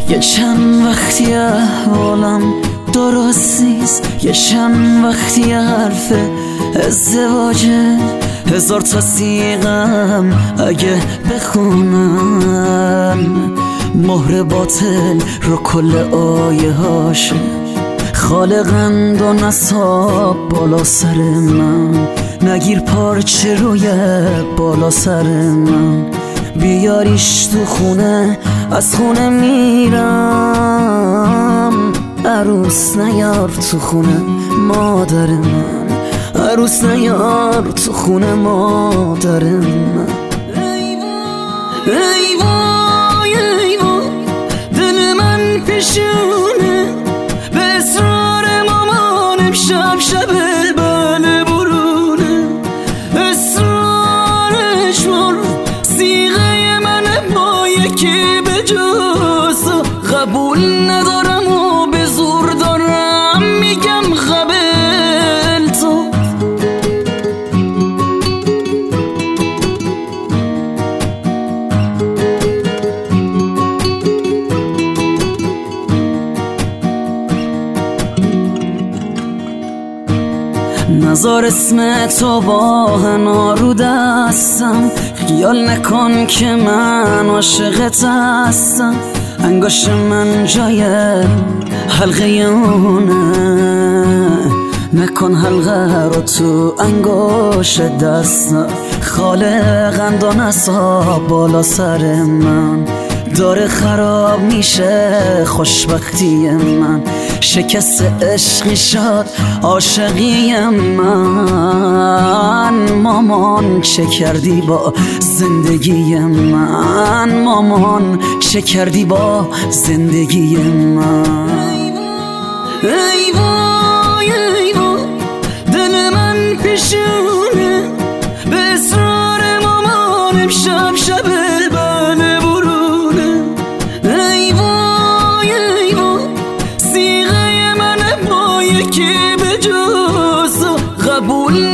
یه چند وقتی احوالم درست نیست، یه چند وقتی حرف ازدواجه، 1000 تا سیغم اگه بخونم مهر باطل رو کل آیه هاشه. خالقند و نصاب بالا سر من، نگیر پارچه روی بالا سر من، بیاریش تو خونه از خونه میرم. عروس نیار تو خونه مادر من، عروس نیار تو خونه مادر من. ای وای ای وای دل من پیشونه، به اصرار مامانم شب شب بله برونه، اصرارش مر سیغه منه با یکی به جز قبول ندارم و به زور دارم میگم قبل تو. نزار اسم تو با حنا رو دستم، خیال نکن که من عاشقت هستم. انگشت من جای حلقه اونه، نکن حلقه رو تو انگشت دستم. خالقند و نصاب بالا سر من، داره خراب میشه خوشبختی من. شکست عشقی شد عاشقی من، مامان چه کردی با زندگی من، مامان چه کردی با زندگی من. ای وای ای وای دل من پیشونه، به اصرار مامانم شب شب بله برونه. ای وای ای وای سیغه منه با یکی به جز قبول